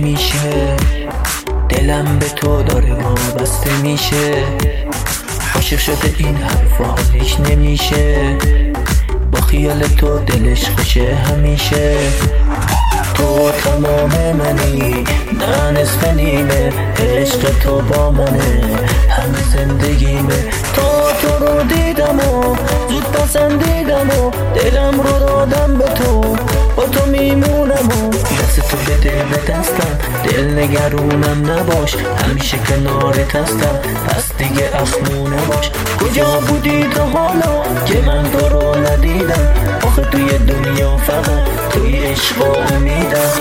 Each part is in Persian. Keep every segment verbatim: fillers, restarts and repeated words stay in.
نمیشه، دلم به تو داره وابسته میشه. عاشق شده این حرفا حالیش نمیشه، با خیال تو دلش خوشه همیشه. تو تمام منی نه نصف نیمه، عشق تو با منه همه زندگیمه. تا تو رو دیدم و زود پسندیدم و دلم رو دادم به تو، با تو میمونم و دست تو بده به دستم، دل نگرونم نباش همیشه کنارت هستم، پس دیگه اخمونه باش. کجا بودی تو حالا که من تو رو ندیدم؟ آخه توی دنیا فقط توی عشق و امیدم.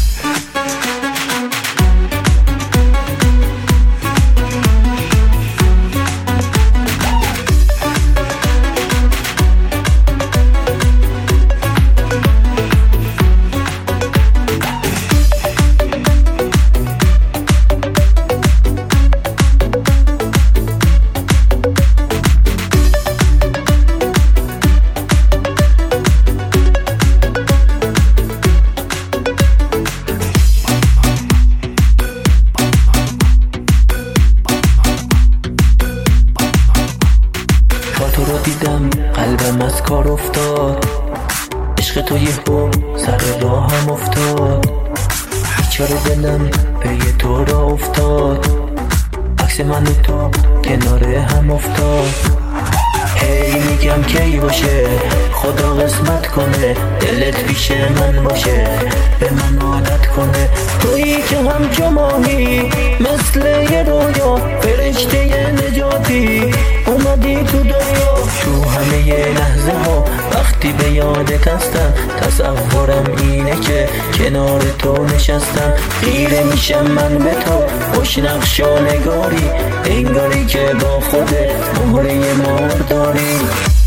تو رو دیدم قلبم از کار افتاد، عشق تو یه هم سر راه هم افتاد. بیچاره دلم پی تو را افتاد، عکس من و تو کنار هم افتاد. هی میگم کی باشه خدا قسمت کنه، دلت پیش من باشه به من عادت کنه. تویی که همچو ماهی مثل یه رویا، فرشته نجاتی اومدی تو دنیا. تو همه یه لحظه ها وقتی به یادت هستم، تصورم اینه که کنار تو نشستم. خیره میشم من به تو خوش نقش و نگاری، انگاری که با خودت مهره مار داری.